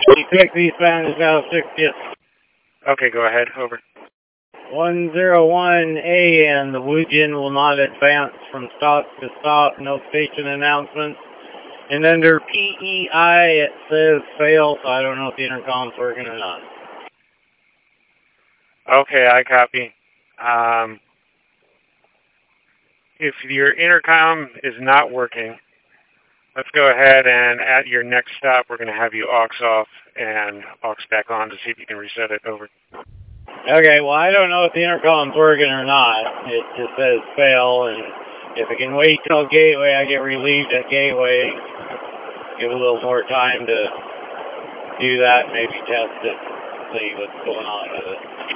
Detect eastbound is now 60th. Okay, go ahead. Over. 101A, and the Woojin will not advance from stop to stop. No station announcements. And under PEI, it says fail, so I don't know if the intercom's working or not. Okay, I copy. If your intercom is not working, let's go ahead and at your next stop, we're going to have you aux off and aux back on to see if you can reset it. Over. Okay, well, I don't know if the intercom's working or not. It just says fail, and if it can wait till Gateway, I get relieved at Gateway. Give a little more time to do that, maybe test it, see what's going on with it.